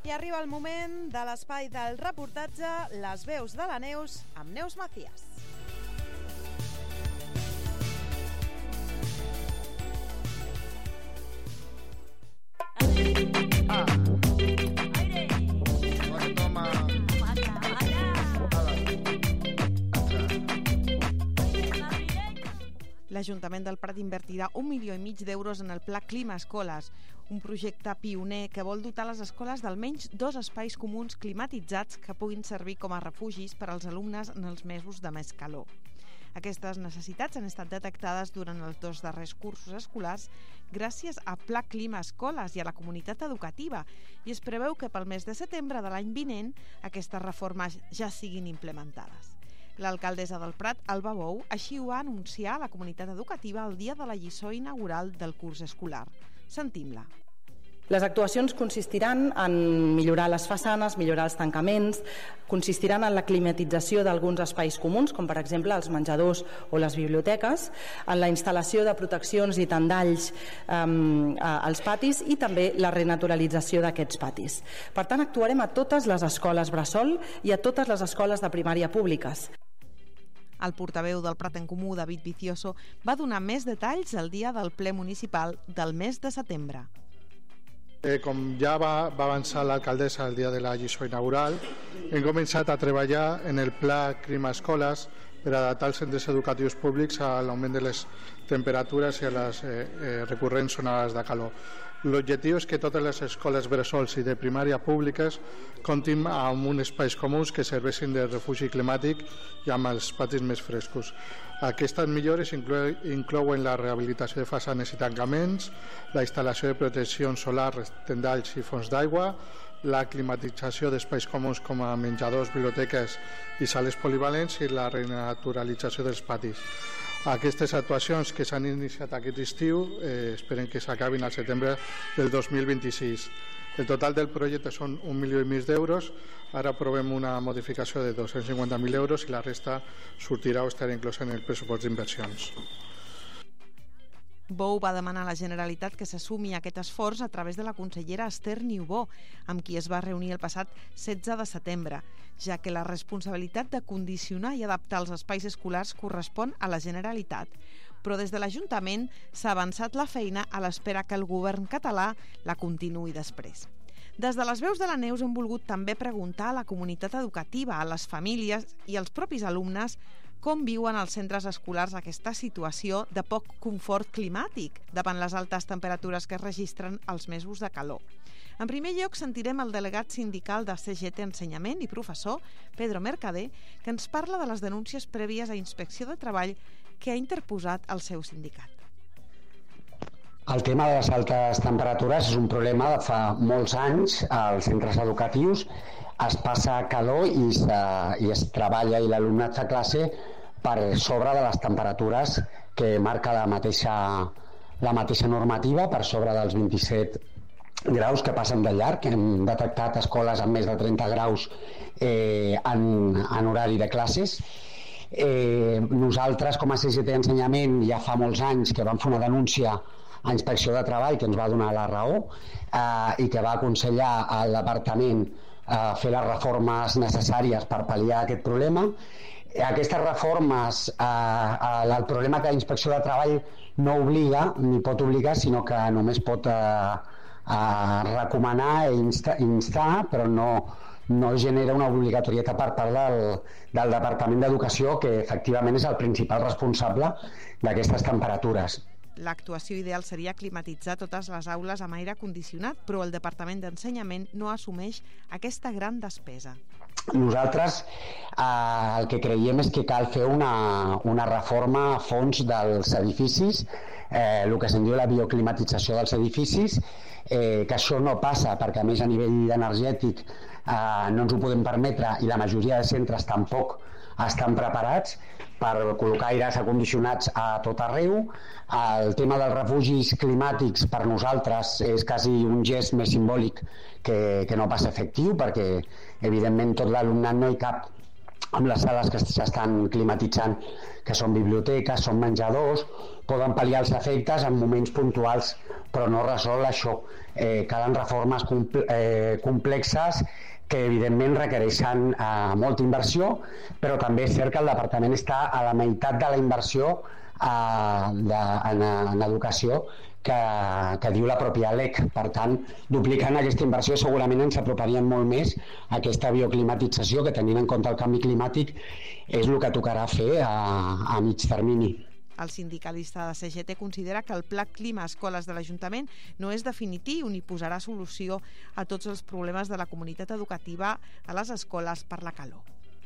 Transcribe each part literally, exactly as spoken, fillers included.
I arriba el moment de l'espai del reportatge Les veus de la Neus amb Neus Macías. Ah. Aire. Toma. L'Ajuntament del Prat invertirà un milió i mig d'euros en el Pla Clima Escoles, un projecte pioner que vol dotar les escoles d'almenys dos espais comuns climatitzats que puguin servir com a refugis per als alumnes en els mesos de més calor. Aquestes necessitats han estat detectades durant els dos darrers cursos escolars gràcies a Pla Clima Escoles i a la comunitat educativa, i es preveu que pel mes de setembre de l'any vinent aquestes reformes ja siguin implementades. L'alcaldessa del Prat, Alba Bou, així ho va anunciar a la comunitat educativa el dia de la lliçó inaugural del curs escolar. Sentim-la. Les actuacions consistiran en millorar les façanes, millorar els tancaments, consistiran en la climatització d'alguns espais comuns, com per exemple els menjadors o les biblioteques, en la instal·lació de proteccions i tendalls eh, als patis i també la renaturalització d'aquests patis. Per tant, actuarem a totes les escoles bressol i a totes les escoles de primària públiques. El portaveu del Prat en Comú, David Vicioso, va donar més detalls el dia del ple municipal del mes de setembre. Eh, com ja va, va avançar l'alcaldessa el dia de la lliçó inaugural, hem començat a treballar en el Pla Clima Escoles per adaptar els centres educatius públics a l'augment de les temperatures i a les eh, eh, recurrents onades de calor. L'objectiu és que totes les escoles bressols i de primària públiques comptin amb uns espais comuns que serveixin de refugi climàtic i amb els patis més frescos. Aquestes millores inclouen la rehabilitació de façanes i tancaments, la instal·lació de proteccions solars, tendalls i fonts d'aigua, la climatització d'espais comuns com a menjadors, biblioteques i sales polivalents i la renaturalització dels patis. Aquestes actuacions que s'han iniciat aquest estiu eh, esperem que s'acabin al setembre del dos mil vint-i-sis. El total del projecte són un milió i mig d'euros, ara aprovem una modificació de dos-cents cinquanta mil euros i la resta sortirà o estarà inclosa en el pressupost d'inversions. Bou va demanar a la Generalitat que s'assumi aquest esforç a través de la consellera Esther Niubó, amb qui es va reunir el passat setze de setembre, ja que la responsabilitat de condicionar i adaptar els espais escolars correspon a la Generalitat. Però des de l'Ajuntament s'ha avançat la feina a l'espera que el govern català la continuï després. Des de les veus de la Neus hem volgut també preguntar a la comunitat educativa, a les famílies i als propis alumnes com viuen els centres escolars aquesta situació de poc confort climàtic davant les altes temperatures que es registren als mesos de calor. En primer lloc sentirem el delegat sindical de C G T Ensenyament i professor, Pedro Mercader, que ens parla de les denúncies prèvies a Inspecció de Treball que ha interposat el seu sindicat. El tema de les altes temperatures és un problema de fa molts anys als centres educatius. Es passa calor i, i es treballa i l'alumnat fa classe per sobre de les temperatures que marca la mateixa, la mateixa normativa, per sobre dels vint-i-set graus que passen de llarg. Hem detectat escoles amb més de trenta graus eh, en, en horari de classes. Eh, nosaltres, com a C G T Ensenyament, ja fa molts anys que vam fer una denúncia a Inspecció de Treball que ens va donar la raó eh, i que va aconsellar al departament eh, fer les reformes necessàries per pal·liar aquest problema. Aquestes reformes, eh, el problema que la Inspecció de Treball no obliga, ni pot obligar, sinó que només pot eh, eh, recomanar i instar, instar, però no, no genera una obligatorietat per part del, del Departament d'Educació, que efectivament és el principal responsable d'aquestes temperatures. L'actuació ideal seria climatitzar totes les aules amb aire condicionat, però el Departament d'Ensenyament no assumeix aquesta gran despesa. Nosaltres eh, el que creiem és que cal fer una, una reforma a fons dels edificis, eh, el que se'n diu la bioclimatització dels edificis, eh, que això no passa perquè a més a nivell energètic eh, no ens ho podem permetre i la majoria de centres tampoc estan preparats per col·locar aires acondicionats a tot arreu. El tema dels refugis climàtics per nosaltres és quasi un gest més simbòlic que, que no pas efectiu, perquè evidentment tot l'alumnat no hi cap amb les sales que s'estan climatitzant, que són biblioteques, són menjadors, poden pal·liar els efectes en moments puntuals però no resol això. Eh, calen reformes comple eh, complexes que evidentment requereixen eh, molta inversió, però també és cert que el departament està a la meitat de la inversió eh, de, en, en educació que, que diu la pròpia L E C. Per tant, duplicant aquesta inversió segurament ens aproparien molt més a aquesta bioclimatització, que tenint en compte el canvi climàtic és el que tocarà fer a, a mig termini. El sindicalista de C G T considera que el Pla Clima Escoles de l'Ajuntament no és definitiu ni posarà solució a tots els problemes de la comunitat educativa a les escoles per la calor.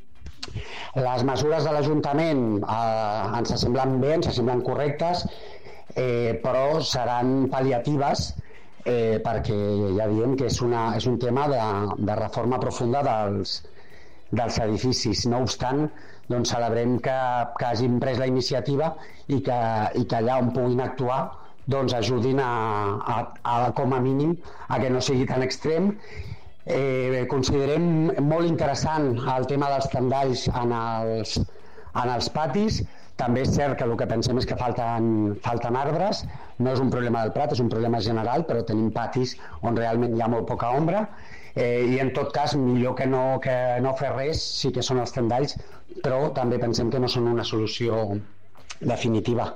Les mesures de l'Ajuntament eh, ens semblen bé, ens semblen correctes, eh, però seran pal·liatives eh, perquè ja diem que és, una, és un tema de, de reforma profunda dels, dels edificis. No obstant, doncs celebrem que, que hagin pres la iniciativa i que, i que allà on puguin actuar doncs ajudin a, a, a, com a mínim a que no sigui tan extrem. Eh, considerem molt interessant el tema dels tendalls en els, en els patis. També és cert que el que pensem és que falten, falten arbres. No és un problema del Prat, és un problema general, però tenim patis on realment hi ha molt poca ombra. Eh, i en tot cas millor que no, que no fer res, sí que són els tendalls, però també pensem que no són una solució definitiva.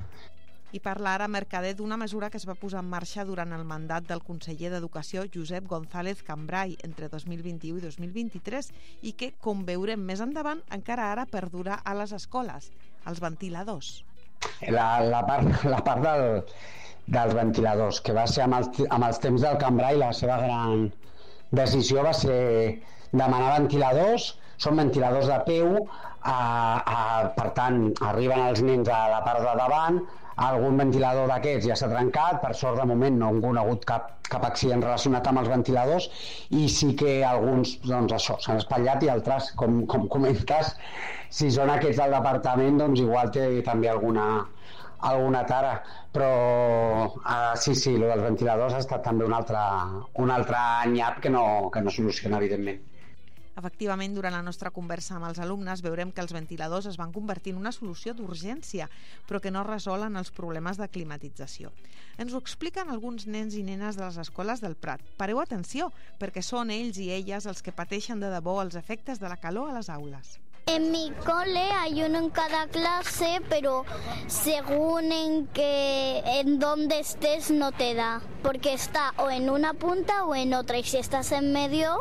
I parla ara Mercader d'una mesura que es va posar en marxa durant el mandat del conseller d'Educació Josep González Cambray entre dos mil vint-i-u i dos mil vint-i-tres i que, com veurem més endavant, encara ara perdura a les escoles, els ventiladors. La, la part, la part del, dels ventiladors, que va ser amb els, amb els temps del Cambray, la seva gran decisió va ser demanar ventiladors. Són ventiladors de peu, a, a, per tant arriben els nens a la part de davant. Algun ventilador d'aquests ja s'ha trencat, per sort de moment no ha hagut cap, cap accident relacionat amb els ventiladors, i sí que alguns doncs això s'han espatllat, i altres, com, com comentes, si són aquests del departament, doncs igual té també alguna, alguna tara, però uh, sí, sí, el dels ventiladors ha estat també un altre, un altre nyap que no, que no soluciona, evidentment. Efectivament, durant la nostra conversa amb els alumnes veurem que els ventiladors es van convertir en una solució d'urgència, però que no resolen els problemes de climatització. Ens ho expliquen alguns nens i nenes de les escoles del Prat. Pareu atenció, perquè són ells i elles els que pateixen de debò els efectes de la calor a les aules. En mi cole hay uno en cada clase, pero según en que en dónde estés no te da, porque está o en una punta o en otra, y si estás en medio,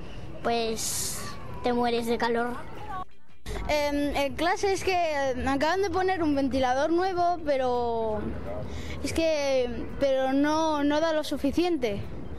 pues te mueres de calor. Eh, en clase es que acaban de poner un ventilador nuevo, pero es que pero no, no da lo suficiente.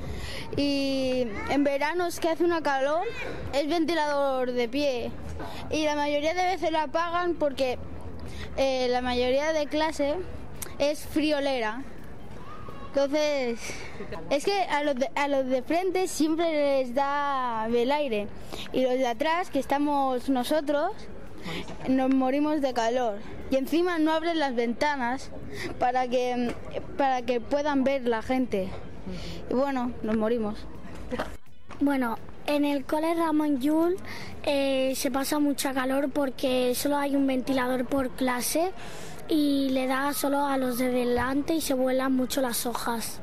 Y en verano es que hace una calor, es ventilador de pie, y la mayoría de veces lo apagan porque eh, la mayoría de clase es friolera. Entonces, es que a los, de, a los de frente siempre les da el aire, y los de atrás, que estamos nosotros, nos morimos de calor. Y encima no abren las ventanas para que, para que puedan ver la gente. Y bueno, nos morimos. Bueno, en el cole Ramón Llull eh, se pasa mucha calor porque solo hay un ventilador por clase y le da solo a los de delante y se vuelan mucho las hojas.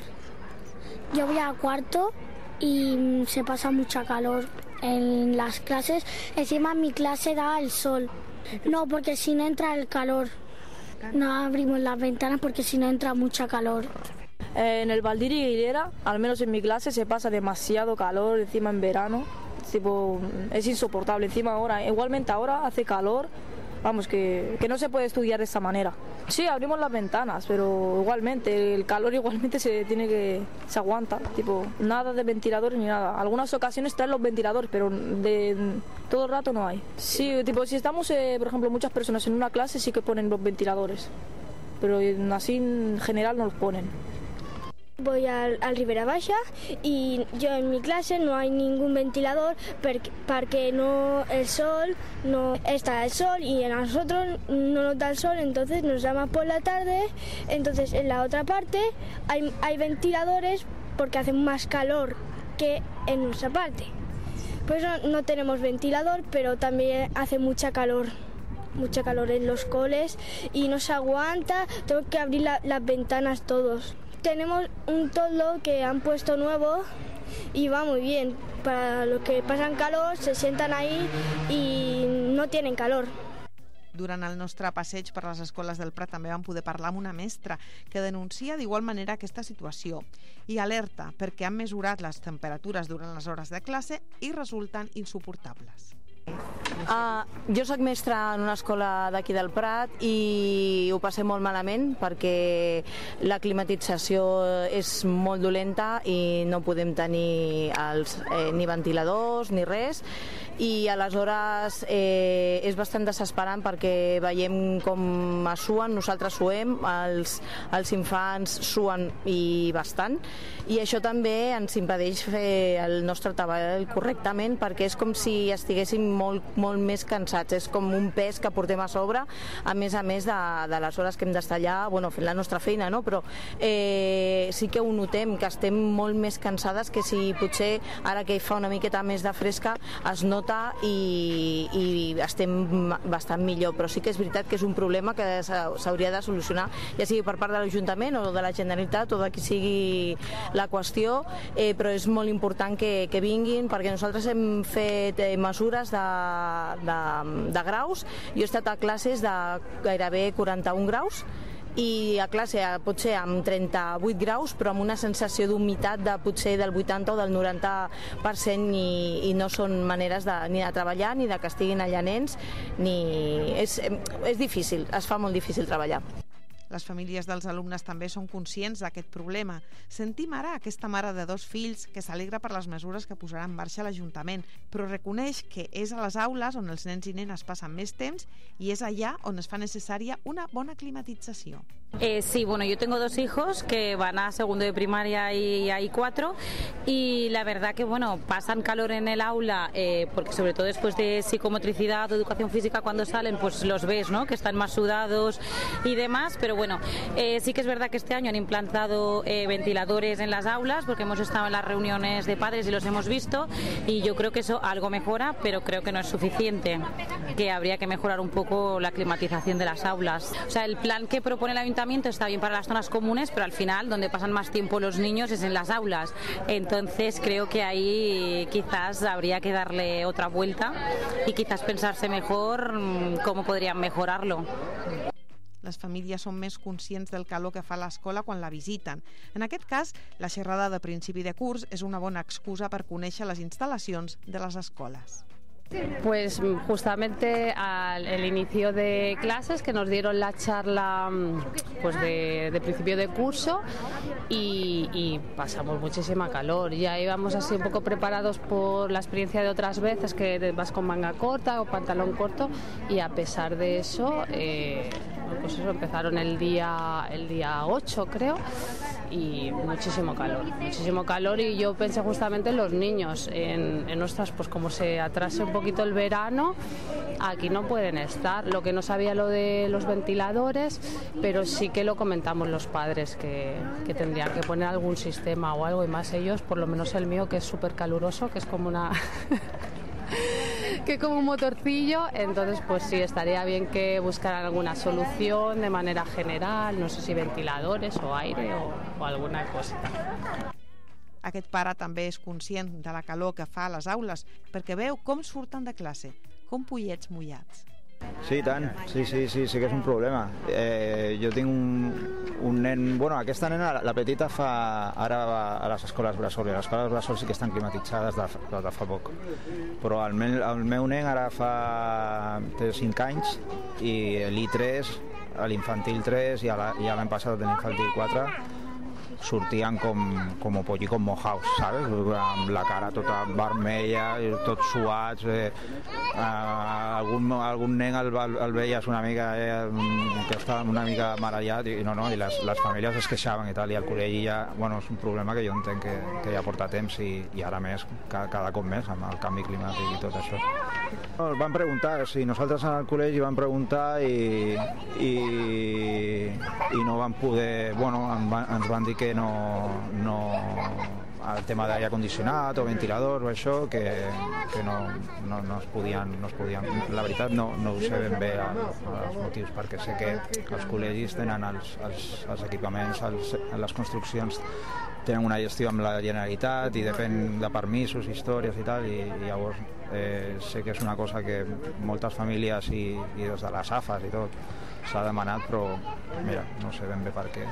Yo voy a cuarto y se pasa mucha calor en las clases. Encima mi clase da el sol. No, porque si no entra el calor. No abrimos las ventanas porque si no entra mucha calor. En el Valdiri y Guilera, al menos en mi clase, se pasa demasiado calor, encima en verano. Tipo, es insoportable. Encima ahora, igualmente ahora hace calor. Vamos, que, que no se puede estudiar de esta manera. Sí, abrimos las ventanas, pero igualmente, el calor igualmente se tiene que se aguanta. Tipo, nada de ventiladores ni nada. Algunas ocasiones traen los ventiladores, pero de todo el rato no hay. Sí, tipo, si estamos, eh, por ejemplo, muchas personas en una clase, sí que ponen los ventiladores. Pero así en general no los ponen. Voy al, al Ribera Baixa y yo en mi clase no hay ningún ventilador porque, porque no el sol no está el sol y a nosotros no nos da el sol, entonces nos llama por la tarde. Entonces en la otra parte hay, hay ventiladores porque hace más calor que en nuestra parte. Por eso no tenemos ventilador, pero también hace mucha calor. Mucha calor en los coles y no se aguanta, tengo que abrir la, las ventanas todos. tenemos un toldo que han puesto nuevo y va muy bien. Para los que pasan calor se sientan ahí y no tienen calor. Durant el nostre passeig per les escoles del Prat també vam poder parlar amb una mestra que denuncia d'igual manera aquesta situació i alerta perquè han mesurat les temperatures durant les hores de classe i resulten insuportables. Uh, jo soc mestra en una escola d'aquí del Prat i ho passem molt malament perquè la climatització és molt dolenta i no podem tenir els, eh, ni ventiladors ni res, i aleshores eh, és bastant desesperant perquè veiem com es suen, nosaltres suem, els, els infants suen i bastant, i això també ens impedeix fer el nostre treball correctament perquè és com si estiguéssim molt, molt més cansats, és com un pes que portem a sobre, a més a més de, de les hores que hem d'estar allà, bueno, fent la nostra feina, no? Però eh, sí que ho notem, que estem molt més cansades que si potser ara que fa una miqueta més de fresca es nota i, i estem bastant millor, però sí que és veritat que és un problema que s'hauria de solucionar, ja sigui per part de l'Ajuntament o de la Generalitat o de qui sigui la qüestió, eh, però és molt important que, que vinguin, perquè nosaltres hem fet eh, mesures de, de, de graus. Jo he estat a classes de gairebé quaranta-un graus i a classe potser amb trenta-vuit graus, però amb una sensació d'humitat de potser del vuitanta o del noranta per cent, i, i no són maneres de, ni de treballar ni de que estiguin allà nens, ni... és, és difícil, es fa molt difícil treballar. Les famílies dels alumnes també són conscients d'aquest problema. Sentim ara aquesta mare de dos fills que s'alegra per les mesures que posarà en marxa l'Ajuntament, però reconeix que és a les aules on els nens i nenes passen més temps i és allà on es fa necessària una bona climatització. Eh, sí, bueno, yo tengo dos hijos que van a segundo de primaria y hay cuatro, y la verdad que bueno, pasan calor en el aula, eh, porque sobre todo después de psicomotricidad o educación física cuando salen, pues los ves, ¿no? Que están más sudados y demás, pero bueno, eh, sí que es verdad que este año han implantado eh, ventiladores en las aulas, porque hemos estado en las reuniones de padres y los hemos visto, y yo creo que eso algo mejora, pero creo que no es suficiente, que habría que mejorar un poco la climatización de las aulas. O sea, el plan que propone el Ayuntamiento está bien para las zonas comunes, pero al final donde pasan más tiempo los niños es en las aulas. Entonces creo que ahí quizás habría que darle otra vuelta y quizás pensarse mejor cómo podrían mejorarlo. Les famílies són més conscients del calor que fa l'escola quan la visiten. En aquest cas, la xerrada de principi de curs és una bona excusa per conèixer les instal·lacions de les escoles. Pues justamente al el inicio de clases, que nos dieron la charla pues de, de principio de curso, y, y pasamos muchísima calor. Ya íbamos así un poco preparados por la experiencia de otras veces, que vas con manga corta o pantalón corto, y a pesar de eso, eh, pues eso, empezaron el día, el día ocho, creo, y muchísimo calor, muchísimo calor, y yo pensé justamente en los niños, en, en ostras, pues como se atrase un poquito el verano, aquí no pueden estar. Lo que no sabía lo de los ventiladores, pero sí que lo comentamos los padres, que, que tendrían que poner algún sistema o algo, y más ellos, por lo menos el mío, que es súper caluroso, que es como una... que es como un motorcillo. Entonces pues sí, estaría bien que buscaran alguna solución de manera general, no sé si ventiladores o aire o, o alguna cosa. Aquest pare també és conscient de la calor que fa a les aules perquè veu com surten de classe, com pollets mullats. Sí, tant. Sí, sí, sí, sí que és un problema. Eh, jo tinc un, un nen... Bueno, aquesta nena, la petita, fa, ara va a les escoles bressol, i les escoles bressol sí que estan climatitzades de, de, de fa poc. Però el meu, el meu nen ara fa té cinc anys, i l'I tres, l'infantil tres, i l'any passat a l'infantil quatre, sortien com, com polli, com mojaos, ¿sabes? Amb la cara tota vermella, tots suats, eh, eh, algun, algun nen el, el veies una mica, eh, que estava una mica marallat, i no, no, i les, les famílies es queixaven i tal, i al col·legi ja, bueno, és un problema que jo entenc que, que ja porta temps, i, i ara més, cada, cada cop més, amb el canvi climàtic i tot això. No, van preguntar, si nosaltres en el col·legi vam preguntar i, i, i no van poder, bueno, ens van dir que no, no, el tema d'aire condicionat o ventilador o això, que, que no, no, no, es podien, no es podien... La veritat no, no ho sé ben bé els motius, perquè sé que els col·legis tenen els, els, els equipaments, els, les construccions tenen una gestió amb la Generalitat i depèn de permisos, històries i tal, i, i llavors eh, sé que és una cosa que moltes famílies i, i des de les A F A S i tot s'ha demanat, però mira, no sé ben bé per què.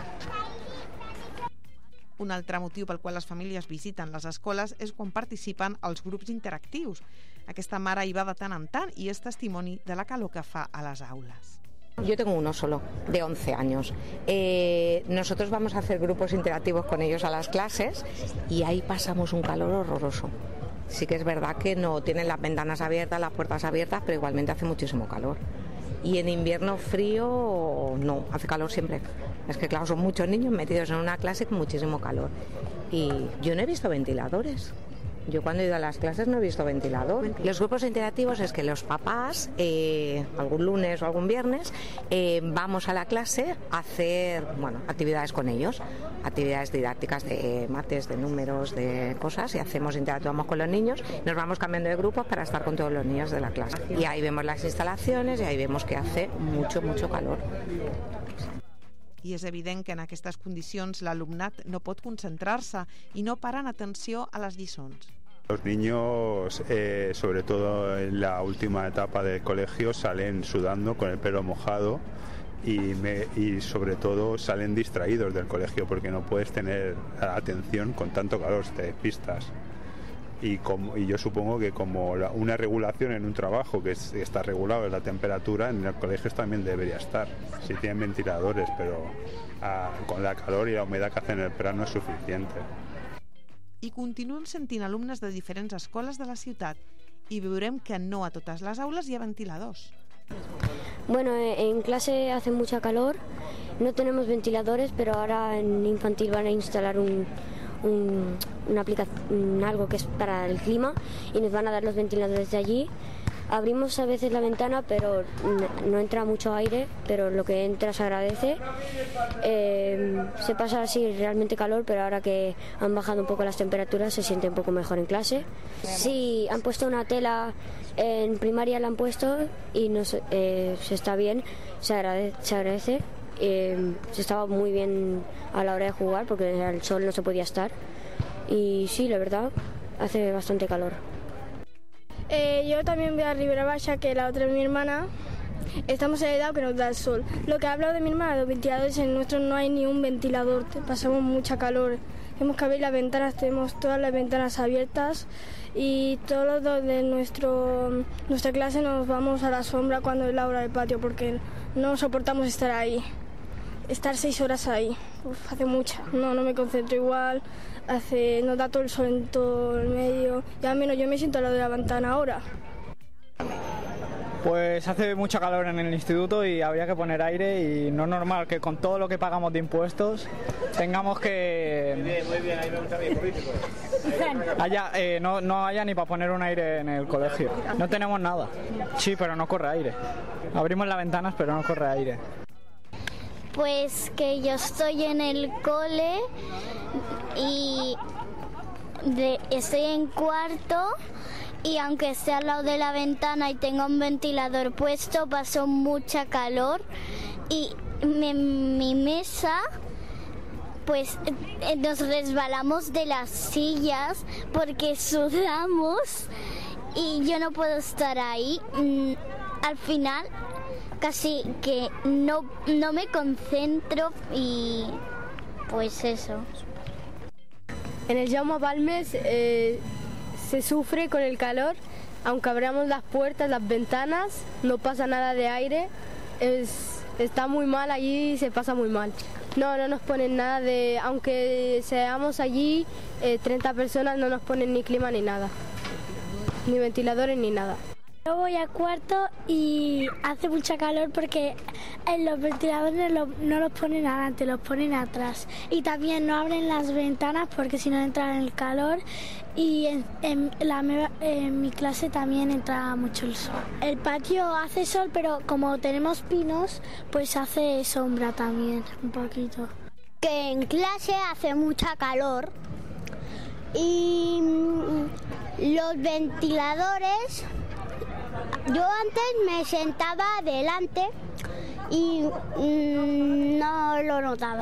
Un altre motiu pel qual les famílies visiten les escoles és quan participen als grups interactius. Aquesta mare hi va de tant en tant i és testimoni de la calor que fa a les aules. Yo tengo uno solo, de once años. Eh, nosotros vamos a hacer grupos interactivos con ellos a las clases y ahí pasamos un calor horroroso. Sí que es verdad que no tienen las ventanas abiertas, las puertas abiertas, pero igualmente hace muchísimo calor. Y en invierno frío, no, hace calor siempre. Es que claro, son muchos niños metidos en una clase con muchísimo calor. Y yo no he visto ventiladores. Yo cuando he ido a las clases no he visto ventilador. Los grupos interactivos es que los papás, eh, algún lunes o algún viernes, eh, vamos a la clase a hacer bueno, actividades con ellos, actividades didácticas de mates, de números, de cosas, y hacemos, interactuamos con los niños, nos vamos cambiando de grupos para estar con todos los niños de la clase. Y ahí vemos las instalaciones y ahí vemos que hace mucho, mucho calor. I és evident que en aquestes condicions l'alumnat no pot concentrar-se i no paran atenció a les lliçons. Los niños, eh, sobre todo en la última etapa del colegio, salen sudando con el pelo mojado y, me, y sobre todo salen distraídos del colegio porque no puedes tener atención con tanto calor, te despistas. Y, como, y yo supongo que como la, una regulación en un trabajo que es, está regulado es la temperatura, en los colegios también debería estar. Si tienen ventiladores, pero a, con la calor y la humedad que hace en el verano es suficiente. I continuen sentint alumnes de diferents escoles de la ciutat i veurem que no a totes les aules hi ha ventiladors. Bueno, en clase hace mucha calor, no tenemos ventiladores, pero ahora en infantil van a instalar un... Un, una aplicación, algo que es para el clima y nos van a dar los ventiladores de allí. Abrimos a veces la ventana, pero no entra mucho aire, pero lo que entra se agradece. Eh, se pasa así realmente calor, pero ahora que han bajado un poco las temperaturas se siente un poco mejor en clase. Sí, han puesto una tela, en primaria la han puesto y nos, eh, se está bien, se agradece. Se agradece. Eh, se estaba muy bien a la hora de jugar porque al sol no se podía estar y sí, la verdad, hace bastante calor. Eh, yo también voy a Ribera Baixa, que la otra es mi hermana. Estamos en el lado que nos da el sol. Lo que ha hablado de mi hermana, los ventiladores, en nuestro no hay ni un ventilador, pasamos mucha calor. Tenemos que abrir las ventanas, tenemos todas las ventanas abiertas y todos los de nuestro, nuestra clase nos vamos a la sombra cuando es la hora del patio porque no soportamos estar ahí. Estar seis horas ahí, uf, hace mucha, no, no me concentro igual, hace, nos da todo el sol en todo el medio, y al menos yo me siento al lado de la ventana ahora. Pues hace mucho calor en el instituto y habría que poner aire y no es normal que con todo lo que pagamos de impuestos tengamos que... Muy bien, muy bien, ahí me gusta bien político. Haya, eh, no, no haya ni para poner un aire en el colegio, no tenemos nada. Sí, pero no corre aire. Abrimos las ventanas pero no corre aire. Pues que yo estoy en el cole y de, estoy en cuarto y aunque esté al lado de la ventana y tenga un ventilador puesto, paso mucha calor y mi, mi mesa, pues nos resbalamos de las sillas porque sudamos y yo no puedo estar ahí. Al final casi que no, no me concentro y pues eso. En el Jaume Balmes eh, se sufre con el calor, aunque abramos las puertas, las ventanas, no pasa nada de aire, es, está muy mal allí, se pasa muy mal. No, no nos ponen nada de, aunque seamos allí eh, treinta personas, no nos ponen ni clima ni nada, ni ventiladores ni nada. Yo voy a cuarto y hace mucha calor porque en los ventiladores no, no los ponen adelante, los ponen atrás. Y también no abren las ventanas porque si no entra el calor. Y en, en, la, en mi clase también entra mucho el sol. El patio hace sol, pero como tenemos pinos, pues hace sombra también, un poquito. Que en clase hace mucha calor y los ventiladores, yo antes me sentaba delante y mmm, no lo notaba.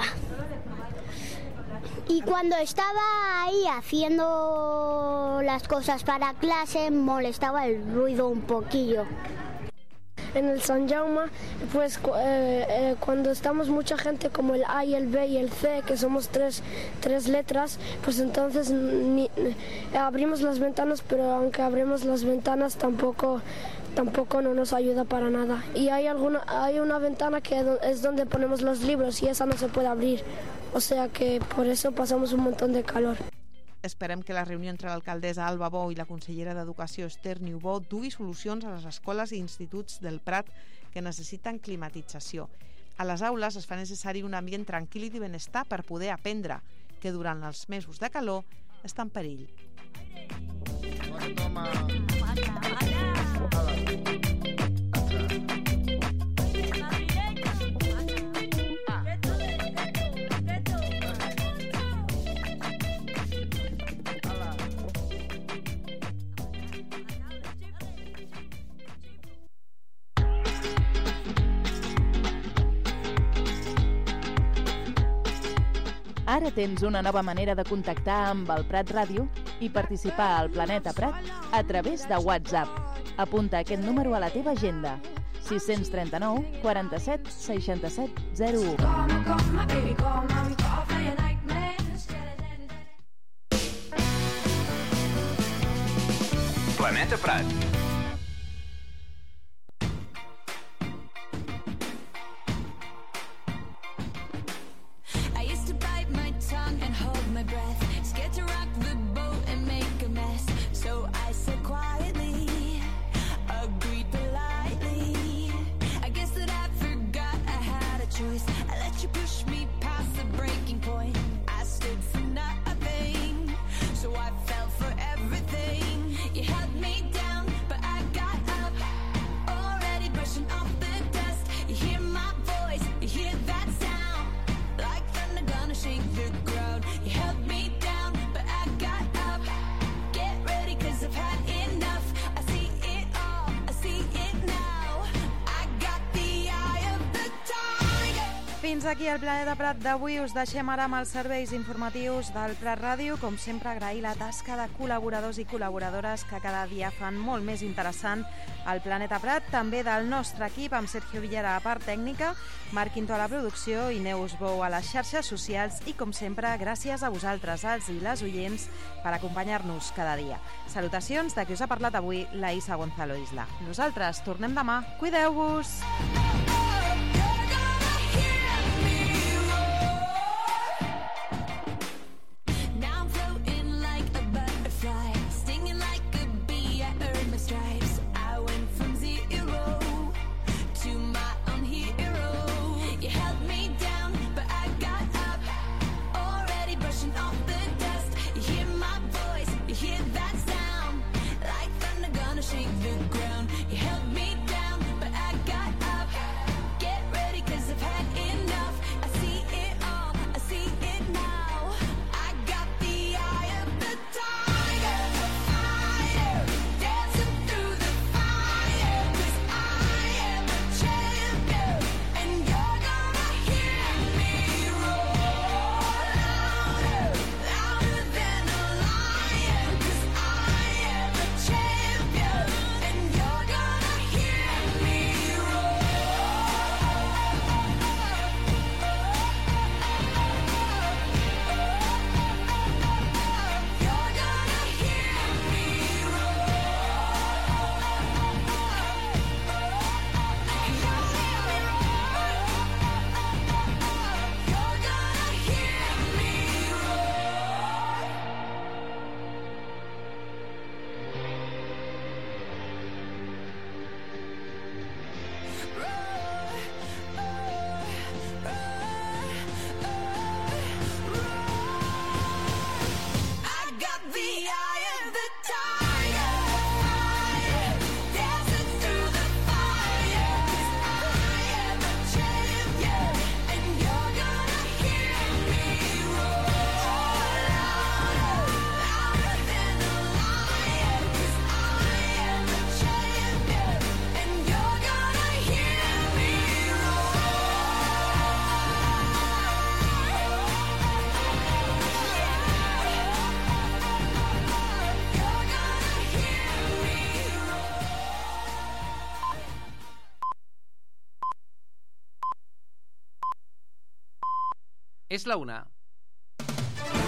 Y cuando estaba ahí haciendo las cosas para clase, molestaba el ruido un poquillo. En el Sant Jaume, pues eh, eh, cuando estamos mucha gente como el A y el B y el C, que somos tres, tres letras, pues entonces ni, eh, abrimos las ventanas, pero aunque abrimos las ventanas tampoco, tampoco no nos ayuda para nada. Y hay, alguna, hay una ventana que es donde ponemos los libros y esa no se puede abrir. O sea que por eso pasamos un montón de calor. Esperem que la reunió entre l'alcaldessa Alba Bou i la consellera d'Educació Esther Niubó dugui solucions a les escoles i instituts del Prat que necessiten climatització. A les aules es fa necessari un ambient tranquil i de benestar per poder aprendre, que durant els mesos de calor està en perill. Ara tens una nova manera de contactar amb el Prat Ràdio i participar al Planeta Prat a través de WhatsApp. Apunta aquest número a la teva agenda: sis tres nou, quaranta-set, seixanta-set, zero u. Planeta Prat. Fins aquí el Planeta Prat d'avui. Us deixem ara amb els serveis informatius del Prat Ràdio. Com sempre, agrair la tasca de col·laboradors i col·laboradores que cada dia fan molt més interessant el Planeta Prat. També del nostre equip, amb Sergio Villera a part tècnica, Marc Quinto a la producció i Neus Bou a les xarxes socials. I com sempre, gràcies a vosaltres, els i les oients, per acompanyar-nos cada dia. Salutacions de qui us ha parlat avui, la Isa Gonzalo Isla. Nosaltres tornem demà. Cuideu-vos! Shake the ground. You held me down, but I got up. És la una.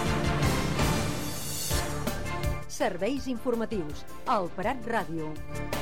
Serveis informatius. El Prat Ràdio.